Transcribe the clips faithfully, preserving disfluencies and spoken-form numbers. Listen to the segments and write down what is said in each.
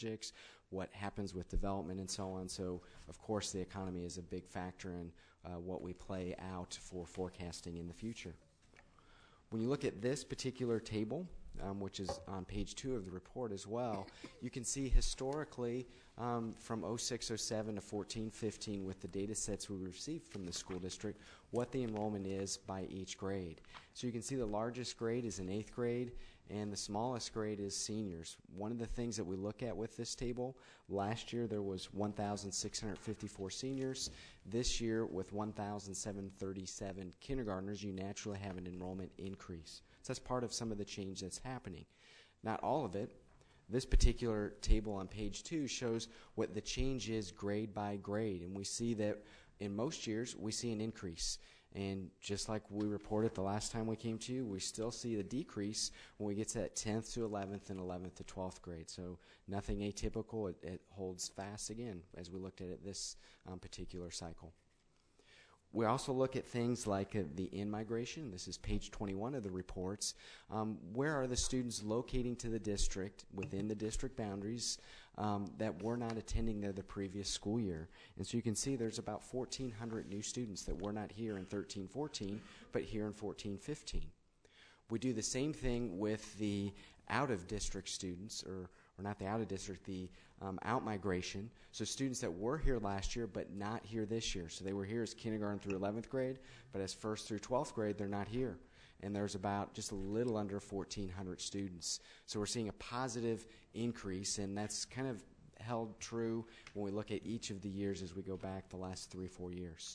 statistics, what happens with development, and so on. So, of course, the economy is a big factor in uh, what we play out for forecasting in the future. When you look at this particular table, um, which is on page two of the report as well, you can see historically um, from oh six oh seven to fourteen fifteen with the data sets we received from the school district, what the enrollment is by each grade. So you can see the largest grade is in eighth grade, and the smallest grade is seniors. One of the things that we look at with this table, last year there was one thousand six hundred fifty-four seniors. This year, with one thousand seven hundred thirty-seven kindergartners, you naturally have an enrollment increase. So that's part of some of the change that's happening. Not all of it. This particular table on page two shows what the change is grade by grade, and we see that in most years we see an increase. And just like we reported the last time we came to you, we still see the decrease when we get to that tenth to eleventh and eleventh to twelfth grade. So nothing atypical. It, it holds fast again as we looked at it this um, particular cycle. We also look at things like uh, the in-migration. This is page twenty-one of the reports. Um, where are the students locating to the district within the district boundaries um, that were not attending there the previous school year? And so you can see there's about fourteen hundred new students that were not here in thirteen fourteen, but here in fourteen fifteen. We do the same thing with the out-of-district students, or, or not the out-of-district, the um, out-migration. So students that were here last year but not here this year. So they were here as kindergarten through eleventh grade, but as first through twelfth grade, they're not here. And there's about just a little under fourteen hundred students. So we're seeing a positive increase, and that's kind of held true when we look at each of the years as we go back the last three, four years.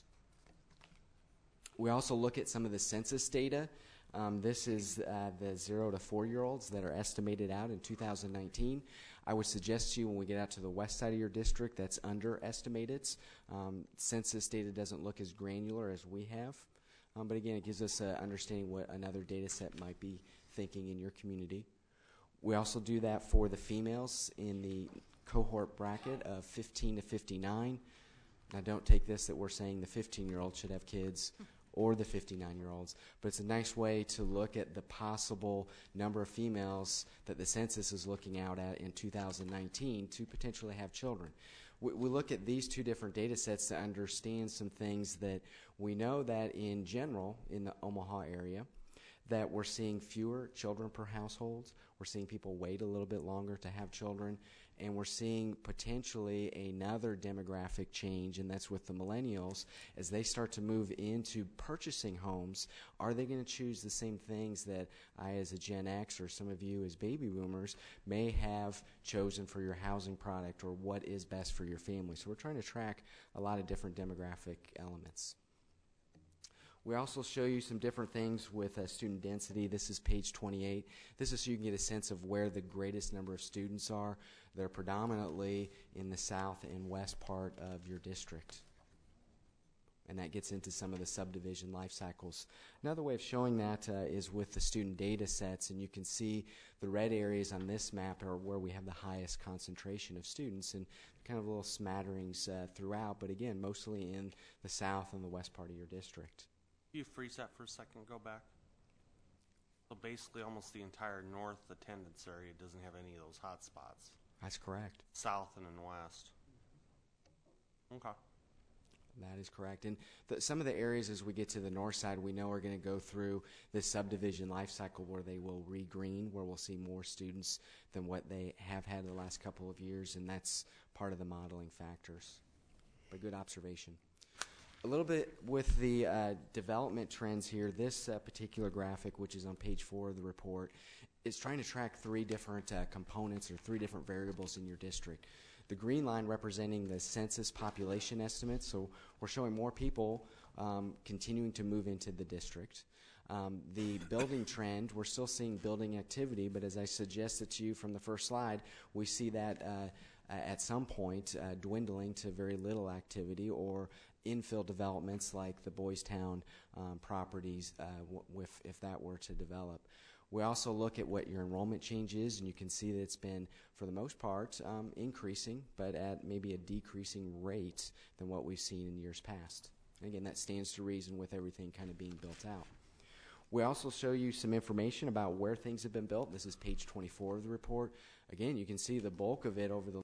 We also look at some of the census data. Um, this is uh, the zero to four-year-olds that are estimated out in two thousand nineteen. I would suggest to you when we get out to the west side of your district, that's underestimated. Um, census data doesn't look as granular as we have. Um, but again, it gives us an understanding what another data set might be thinking in your community. We also do that for the females in the cohort bracket of fifteen to fifty-nine. Now, don't take this that we're saying the fifteen-year-olds should have kids or the fifty-nine-year-olds, but it's a nice way to look at the possible number of females that the census is looking out at in two thousand nineteen to potentially have children. We, we look at these two different data sets to understand some things that we know that in general in the Omaha area, that we're seeing fewer children per household. We're seeing people wait a little bit longer to have children, and we're seeing potentially another demographic change, and that's with the millennials. As they start to move into purchasing homes, are they going to choose the same things that I as a Gen X or some of you as baby boomers may have chosen for your housing product, or what is best for your family? So we're trying to track a lot of different demographic elements. We also show you some different things with uh, student density. This is page twenty-eight. This is so you can get a sense of where the greatest number of students are. They're predominantly in the south and west part of your district. And that gets into some of the subdivision life cycles. Another way of showing that uh, is with the student data sets, and you can see the red areas on this map are where we have the highest concentration of students, and kind of little smatterings uh, throughout, but again, mostly in the south and the west part of your district. Can you freeze that for a second and go back? So basically almost the entire north attendance area doesn't have any of those hot spots. That's correct. South and in west. Okay. That is correct. And the, some of the areas as we get to the north side we know are going to go through this subdivision life cycle where they will regreen, where we'll see more students than what they have had the last couple of years, and that's part of the modeling factors. But good observation. A little bit with the uh, development trends here, this uh, particular graphic, which is on page four of the report, is trying to track three different uh, components or three different variables in your district. The green line representing the census population estimates, so we're showing more people um, continuing to move into the district. Um, the building trend, we're still seeing building activity, but as I suggested to you from the first slide, we see that uh, at some point uh, dwindling to very little activity, or infill developments like the Boys Town um, properties uh, w if, if that were to develop. We also look at what your enrollment change is, and you can see that it's been, for the most part, um, increasing, but at maybe a decreasing rate than what we've seen in years past. And again, that stands to reason with everything kind of being built out. We also show you some information about where things have been built. This is page twenty-four of the report. Again, you can see the bulk of it over the